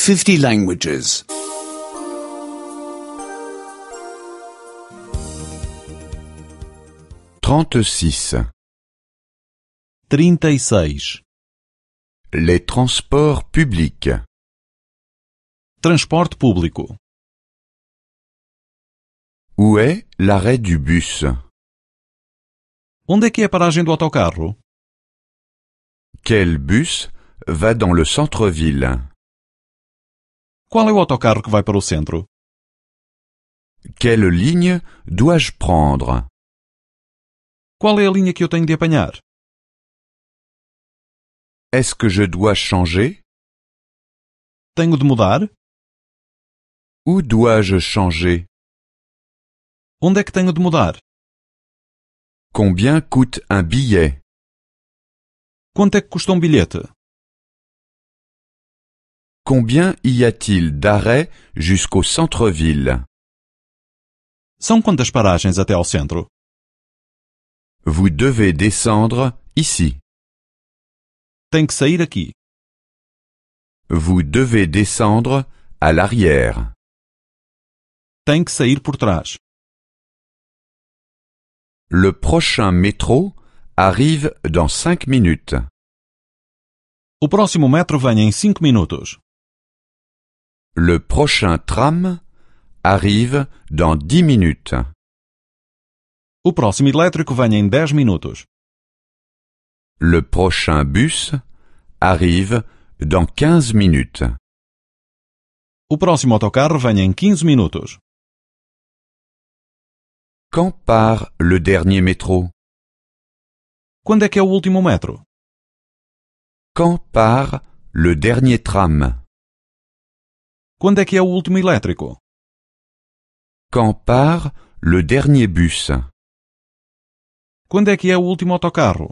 50 languages. 36. 36. Les transports publics. Transporte público. Où est l'arrêt du bus? Onde é que é a paragem do autocarro? Quel bus va dans le centre-ville? Qual é o autocarro que vai para o centro? Quelle ligne dois-je prendre? Qual é a linha que eu tenho de apanhar? Est-ce que je dois changer? Tenho de mudar? Où dois-je changer? Onde é que tenho de mudar? Combien coûte un billet? Quanto é que custa um bilhete? Combien y a-t-il d'arrêts jusqu'au centre-ville? São quantas paragens até ao centro? Vous devez descendre ici. Tem que sair aqui. Vous devez descendre à l'arrière. Tem que sair por trás. Le prochain métro arrive dans 5 minutes. O próximo metro vem em 5 minutos. Le prochain tram arrive dans 10 minutes. O próximo elétrico vem em 10 minutos. Le prochain bus arrive dans 15 minutes. O próximo autocarro vem em 15 minutos. Quand part le dernier métro? Quando é que é o último metro? Quand part le dernier tram? Quando é que é o último elétrico? Quand part le dernier bus? Quando é que é o último autocarro?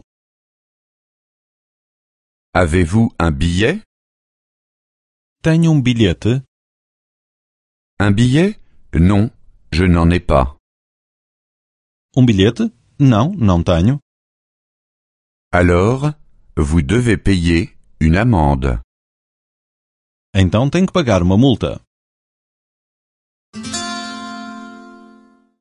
Avez-vous un billet? Tenho um bilhete? Un billet? Non, je n'en ai pas. Um bilhete? Não, não tenho. Alors, vous devez payer une amende. Então tenho que pagar uma multa.